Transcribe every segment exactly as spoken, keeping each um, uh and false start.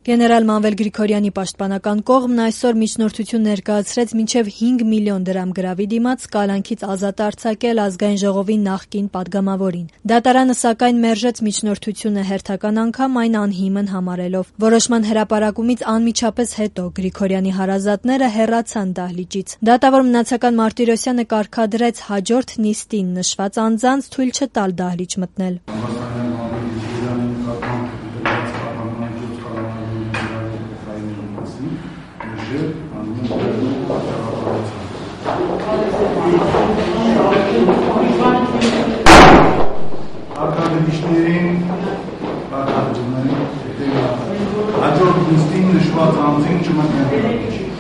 Գեներալ Մանվել Գրիգորյանի պաշտպանական կողմն այսօր միջնորդություն ներկայացրեց մինչև հինգ միլիոն դրամ գրավի դիմաց կալանքից ազատ արձակել Ազգային ժողովի նախկին պատգամավորին։ Դատարանը սակայն մերժեց միջնորդությունը հերթական անգամ այն անհիմն համարելով։ Որոշման հրապարակումից անմիջապես հետո Գրիգորյանի հարազատները հեռացան դահլիճից։ Դատավոր մնացական Մարտիրոսյանը կարգադրեց հաջորդ նիստին նշված անձանց թույլ չտալ դահլիճ մտնել։ Ակադեմիչներին ակադեմիչներին հաջորդ նիստին նշված անձին չմտնեն։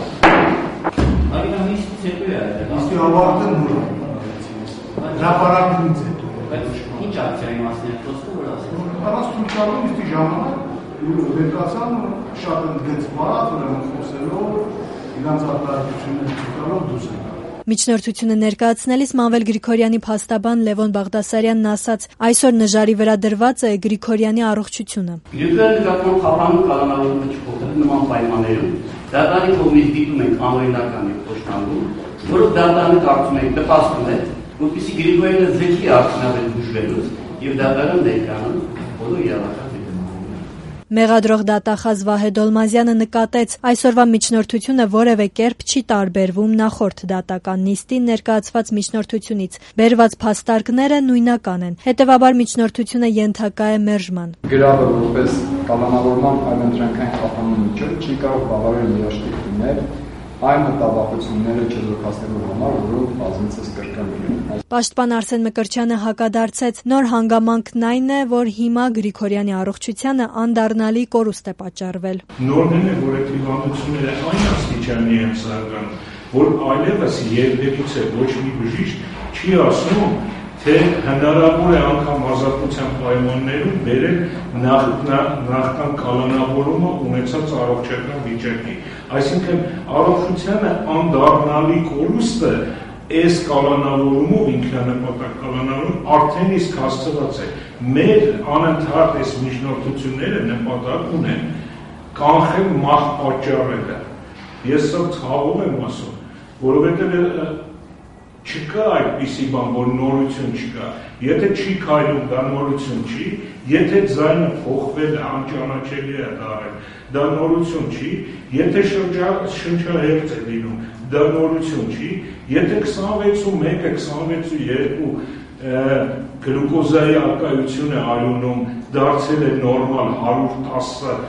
Այո, նիստից հետո է։ Նիստի ավարտը նոր։ Հրապարակումից հետո։ Բայց ինչ ակցիայի մասն է խոսքը որ ասել։ Առանց ցույցալու նիստի ժամանակ վերկացան շատ ընդգծված, ուրեմն խոսելով իրանց արտահայտությունները ցույցալով դուրս են։ Միջնորդությունը ներկայացնելիս Մանվել Գրիգորյանի փաստաբան Լևոն Բաղդասարյանն ասաց. այսօր նժարի վրա դրված է Գրիգորյանի առողջությունը։ Գրիգորյանի նկատմամբ խափանու կանոնավորումը չփոխել նման պայմաններում դատարանի կողմից դիտում ենք անօրինական եւ կոշտանալու, որով դատարանը կարծում ենք նպաստում է, որպեսզի Գրիգորյանը զենքի արդյունավետ բուժվելուց եւ դատարան ներկայանում բոլոր իրավական Մեղադրող դատախազ Վահե Դոլմազյանը նկատեց, այսօրվա միջնորդությունը որևէ կերպ չի տարբերվում նախորդ դատական նիստին ներկայացված միջնորդությունից։ Բերված փաստարկները նույնական են։ Հետևաբար միջնորդությունը ենթակա է մերժման։ Գրավը որպես կալանավորման այլընտրանքային խափանու միջոց չի կարող բավարար երաշխիք լինել այն մտավախությունները չզոքացնելու համար, որոնք բազմիցս կրկնվել են։ Պաշտպան Արսեն Մկրտչյանը հակադարձեց, նոր հանգամանքն այն է, որ հիմա Գրիգորյանի առողջությանը անդառնալի կորուստ է պատճառվել։ Նորմն է, որ այդ հիվանդությունները այն աստիճանի են զարգանում, որ այլևս երբևից է ոչ մի բժիշկ չի ասում, թե հնարավոր է անգամ ազատության պայմաններում բերել նախքան կալանավորումը ունեցած առողջական վիճակի։ Այսինքն առողջությանը անդառնալի կորուստը այս կալանավորումով ինքնանպատակ կալանավորում արդեն իսկ հասցված է։ Մեր անընդհատ այս միջնորդությունները նպատակ ունեն կանխել մահ պատճառելը։ Ես սա ցավով եմ ասում, որովհետև չկա այդպիսի բան, որ նորություն չկա։ Եթե չի քայլում, դա նորություն չի, եթե ձայնը փոխվել է, անճանաչելի է դառել, դա նորություն չի, եթե շնչահեղձ է լինում, դա նորություն չի, եթե քսանվեցու մեկը, քսանվեցու երկու գլուկոզայի արկայությունը արյունում դարձել է նորմալ հարյուր տասը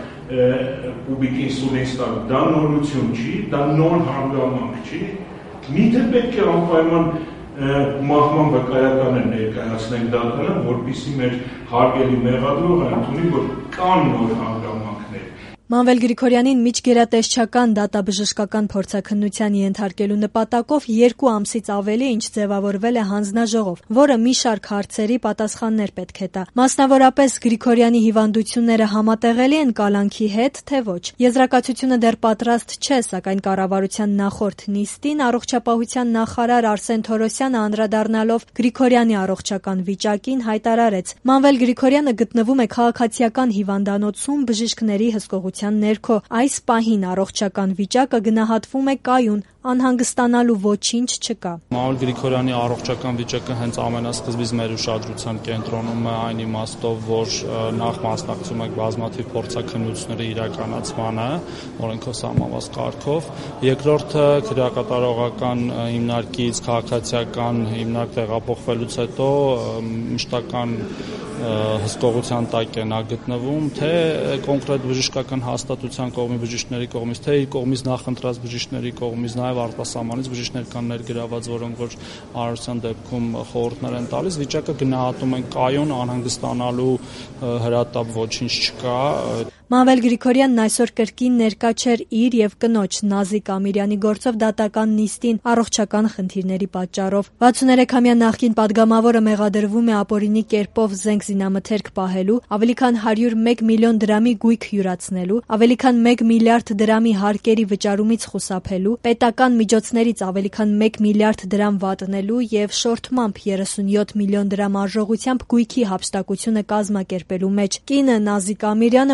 կուբիկ ինսուլին ստանալ, դա նորություն չի, դա նոր հանգամանք չի։ Միթե պետք է անպայման մահվան վկայականը ներկայացնենք դատարան, որպեսզի մեր հարգելի մեղադրողը ընդունի, որ կան նոր հանգամանքներ։ Մանվել Գրիգորյանին միջգերատեսչական դատաբժշկական փորձաքննության ենթարկելու նպատակով երկու ամսից ավելի ինչ ձևավորվել է հանձնաժողով, որը մի շարք հարցերի պատասխաններ պետք է տա։ Մասնավորապես Գրիգորյանի հիվանդությունները համատեղելի են կալանքի հետ, թե ոչ։ Եզրակացությունը դեռ պատրաստ չէ, սակայն կառավարության նախորդ նիստին առողջապահության նախարար Արսեն Թորոսյանը անդրադառնալով Գրիգորյանի առողջական վիճակին հայտարարեց. Մանվել Գրիգորյանը գտնվում է քաղաքացիական հիվանդանոցում բժիշկների հսկողության ներքո, այս պահին առողջական վիճակը գնահատվում է կայուն, անհանգստանալու ոչինչ չկա։ Մանվել Գրիգորյանի առողջական վիճակը հենց ամենասկզբից մեր ուշադրության կենտրոնում է այն իմաստով, որ նախ մասնակցում ենք բազմաթիվ փորձաքննությունների իրականացմանը, օրենքով սահմանված կարգով, երկրորդը քրեակատարողական հիմնարկից քաղաքացիական հիմնարկ տեղափոխվելուց հետո մշտական հսկողության տակ է նա գտնվում, թե կոնկրետ բժշկական հաստատության կողմի բժիշկների կողմից, թե իր կողմից նախընտրած բժիշկների կողմից, նաև արտասահմանից բժիշկներ կան ներգրաված, որոնք որ արարության դեպքում խորհուրդներ են տալիս, վիճակը գնահատում են կայուն, անհանգստանալու հրատապ ոչինչ չկա։ Մանվել Գրիգորյանն այսօր կրկին ներկա չէր իր եւ կնոջ Նազիկ Ամիրյանի գործով դատական նիստին առողջական խնդիրների պատճառով։ վաթսուներեքամյա նախկին պատգամավորը մեղադրվում է ապօրինի կերպով զենք զինամթերք պահելու, ավելի քան հարյուր մեկ միլիոն դրամի գույք յուրացնելու, ավելի քան մեկ միլիարդ դրամի հարկերի վճարումից խուսափելու, պետական միջոցներից ավելի քան մեկ միլիարդ դրամ վատնելու եւ շորթմամբ երեսունյոթ միլիոն դրամ արժողությամբ գույքի հափշտակությունը կազմակերպելու մեջ։ Կինը Նազիկ Ամիրյանը մեղադրվում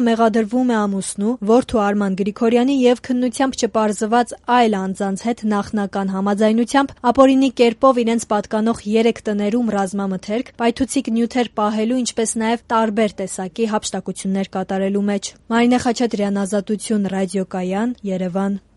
կատարվում է ամուսնու, որդու Արման Գրիգորյանի եւ քննությամբ չպարզված այլ անձանց հետ նախնական համաձայնությամբ ապօրինի կերպով իրենց պատկանող երեք տներում ռազմամթերք, պայթուցիկ նյութեր պահելու, ինչպես նաեւ տարբեր տեսակի հափշտակություններ կատարելու մեջ։ Մարինե Խաչատրյան, Ազատություն, ռադիոկայան, Երևան։